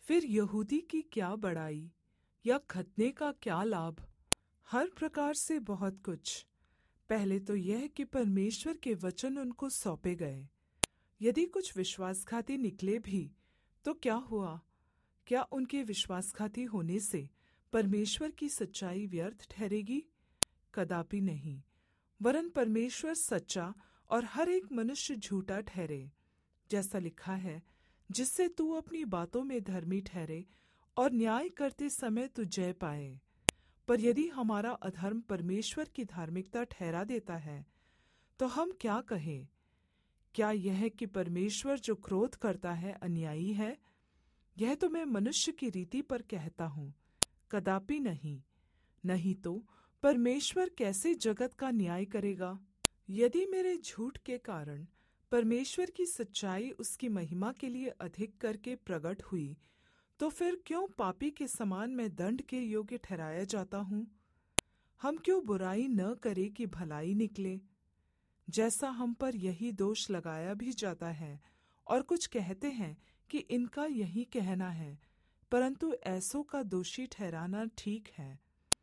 फिर यहूदी की क्या बड़ाई या खतने का क्या लाभ? हर प्रकार से बहुत कुछ। पहले तो यह कि परमेश्वर के वचन उनको सौंपे गए। यदि कुछ विश्वासघाती निकले भी तो क्या हुआ? क्या उनके विश्वासघाती होने से परमेश्वर की सच्चाई व्यर्थ ठहरेगी? कदापि नहीं। वरन परमेश्वर सच्चा और हर एक मनुष्य झूठा ठहरे, जैसा लिखा है, जिससे तू अपनी बातों में धर्मी ठहरे और न्याय करते समय तू जय पाए। पर यदि हमारा अधर्म परमेश्वर की धार्मिकता ठहरा देता है तो हम क्या कहें? क्या यह कि परमेश्वर जो क्रोध करता है अन्यायी है? यह तो मैं मनुष्य की रीति पर कहता हूँ, कदापि नहीं। नहीं तो परमेश्वर कैसे जगत का न्याय करेगा? यदि मेरे झूठ के कारण परमेश्वर की सच्चाई उसकी महिमा के लिए अधिक करके प्रकट हुई, तो फिर क्यों पापी के समान मैं दंड के योग्य ठहराया जाता हूँ? हम क्यों बुराई न करें कि भलाई निकले? जैसा हम पर यही दोष लगाया भी जाता है, और कुछ कहते हैं कि इनका यही कहना है, परंतु ऐसों का दोषी ठहराना ठीक है।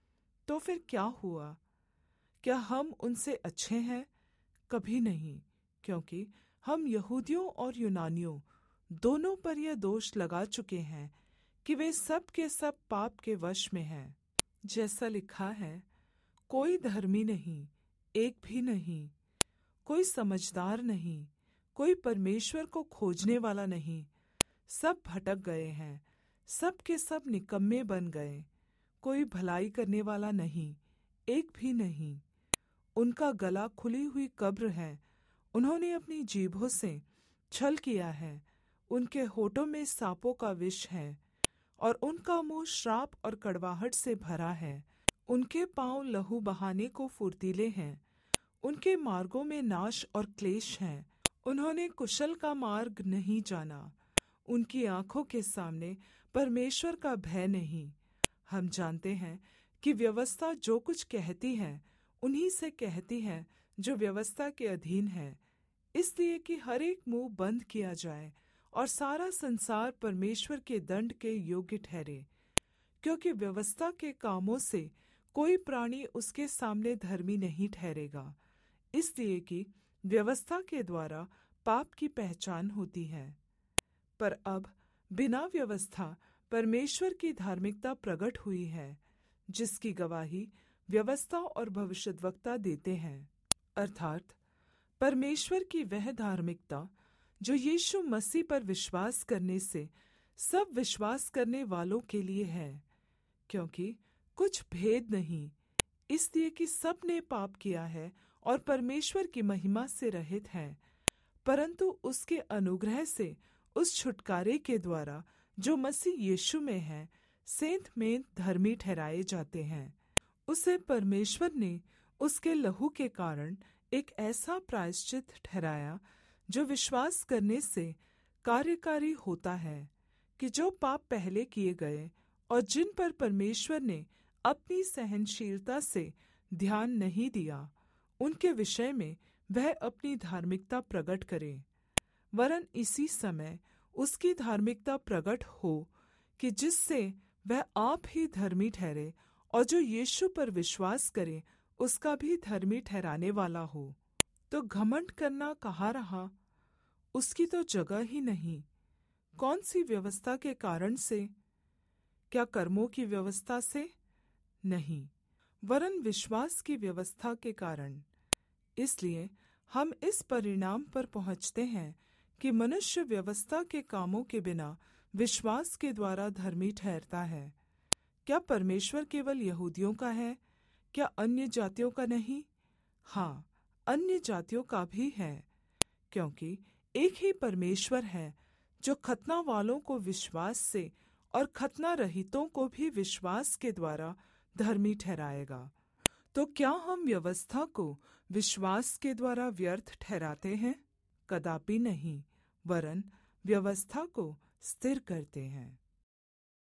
तो फिर क्या हुआ? क्या हम उनसे अच्छे हैं? कभी नहीं, क्योंकि हम यहूदियों और यूनानियों दोनों पर यह दोष लगा चुके हैं कि वे सब के सब पाप के वश में हैं। जैसा लिखा है, कोई धर्मी नहीं, एक भी नहीं, कोई समझदार नहीं, कोई परमेश्वर को खोजने वाला नहीं। सब भटक गए हैं, सब के सब निकम्मे बन गए। कोई भलाई करने वाला नहीं, एक भी नहीं। उनका गला खुली हुई कब्र है। उन्होंने अपनी जीभों से छल किया है। उनके होठों में सांपों का विष है, और उनका मुंह श्राप और कड़वाहट से भरा है। उनके पाँव लहू बहाने को फुर्तीले हैं। उनके मार्गों में नाश और क्लेश हैं। उन्होंने कुशल का मार्ग नहीं जाना। उनकी आँखों के सामने परमेश्वर का भय नहीं। हम जानते हैं कि व्यवस्था जो कुछ कहती है उन्हीं से कहती है जो व्यवस्था के अधीन है, इसलिए कि हर एक मुंह बंद किया जाए और सारा संसार परमेश्वर के दंड के योग्य ठहरे। क्योंकि व्यवस्था के कामों से कोई प्राणी उसके सामने धर्मी नहीं ठहरेगा, इसलिए कि व्यवस्था के द्वारा पाप की पहचान होती है। पर अब बिना व्यवस्था परमेश्वर की धार्मिकता प्रकट हुई है, जिसकी गवाही व्यवस्था और भविष्यद्वक्ता देते हैं, अर्थात परमेश्वर की वह धार्मिकता जो यीशु मसीह पर विश्वास करने से सब विश्वास करने वालों के लिए है। क्योंकि कुछ भेद नहीं, इसलिए कि सब ने पाप किया है और परमेश्वर की महिमा से रहित हैं, परंतु उसके अनुग्रह से उस छुटकारे के द्वारा जो मसीह यीशु में है सेंत-मेंत धर्मी ठहराए जाते हैं। उसे परमेश्वर ने उसके लहू के कारण एक ऐसा प्रायश्चित ठहराया जो विश्वास करने से कार्यकारी होता है, कि जो पाप पहले किए गए और जिन पर परमेश्वर ने अपनी सहनशीलता से ध्यान नहीं दिया, उनके विषय में वह अपनी धार्मिकता प्रकट करे। वरन इसी समय उसकी धार्मिकता प्रकट हो कि जिससे वह आप ही धर्मी ठहरे और जो यीशु पर विश्वास करे उसका भी धर्मी ठहराने वाला हो। तो घमंड करना कहाँ रहा? उसकी तो जगह ही नहीं। कौन सी व्यवस्था के कारण से? क्या कर्मों की व्यवस्था से? नहीं, वरन विश्वास की व्यवस्था के कारण। इसलिए हम इस परिणाम पर पहुँचते हैं कि मनुष्य व्यवस्था के कामों के बिना विश्वास के द्वारा धर्मी ठहरता है। क्या परमेश्वर केवल यहूदियों का है? क्या अन्य जातियों का नहीं? हाँ, अन्य जातियों का भी है, क्योंकि एक ही परमेश्वर है जो खतना वालों को विश्वास से और खतना रहितों को भी विश्वास के द्वारा धर्मी ठहराएगा। तो क्या हम व्यवस्था को विश्वास के द्वारा व्यर्थ ठहराते हैं? कदापि नहीं, वरन व्यवस्था को स्थिर करते हैं।